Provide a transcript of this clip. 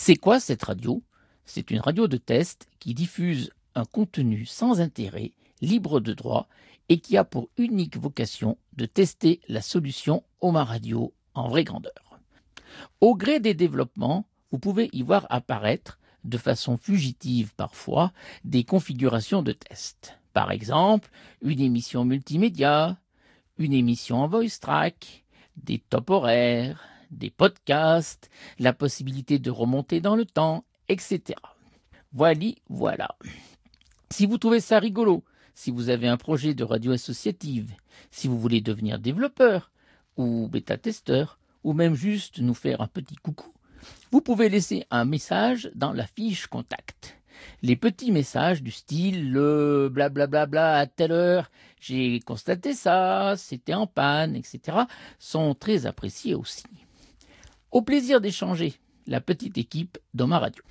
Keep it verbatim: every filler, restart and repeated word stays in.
C'est quoi cette radio? C'est une radio de test qui diffuse un contenu sans intérêt, libre de droit, et qui a pour unique vocation de tester la solution Oma Radio en vraie grandeur. Au gré des développements, vous pouvez y voir apparaître, de façon fugitive parfois, des configurations de test. Par exemple, une émission multimédia, une émission en voice track, des top horaires, des podcasts, la possibilité de remonter dans le temps, et cetera. Voili, voilà. Si vous trouvez ça rigolo, si vous avez un projet de radio associative, si vous voulez devenir développeur ou bêta-testeur, ou même juste nous faire un petit coucou, vous pouvez laisser un message dans la fiche contact. Les petits messages du style le blablabla bla à telle heure, j'ai constaté ça, c'était en panne, et cetera sont très appréciés aussi. Au plaisir d'échanger, la petite équipe d'Oma Radio.